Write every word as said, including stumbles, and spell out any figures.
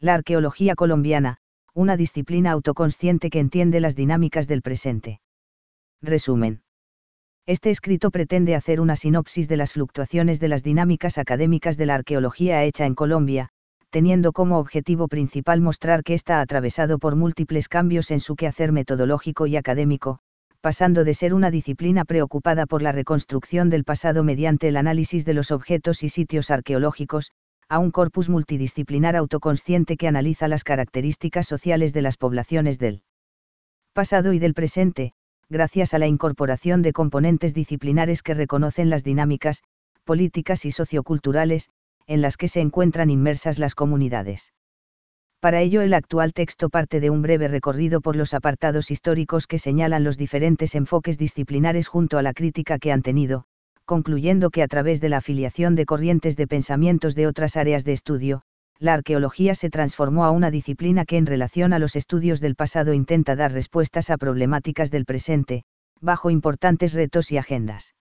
La arqueología colombiana, una disciplina autoconsciente que entiende las dinámicas del presente. Resumen. Este escrito pretende hacer una sinopsis de las fluctuaciones de las dinámicas académicas de la arqueología hecha en Colombia, teniendo como objetivo principal mostrar que está atravesado por múltiples cambios en su quehacer metodológico y académico, pasando de ser una disciplina preocupada por la reconstrucción del pasado mediante el análisis de los objetos y sitios arqueológicos, a un corpus multidisciplinar autoconsciente que analiza las características sociales de las poblaciones del pasado y del presente, gracias a la incorporación de componentes disciplinares que reconocen las dinámicas, políticas y socioculturales, en las que se encuentran inmersas las comunidades. Para ello, el actual texto parte de un breve recorrido por los apartados históricos que señalan los diferentes enfoques disciplinares junto a la crítica que han tenido, concluyendo que a través de la afiliación de corrientes de pensamientos de otras áreas de estudio, la arqueología se transformó a una disciplina que en relación a los estudios del pasado intenta dar respuestas a problemáticas del presente, bajo importantes retos y agendas.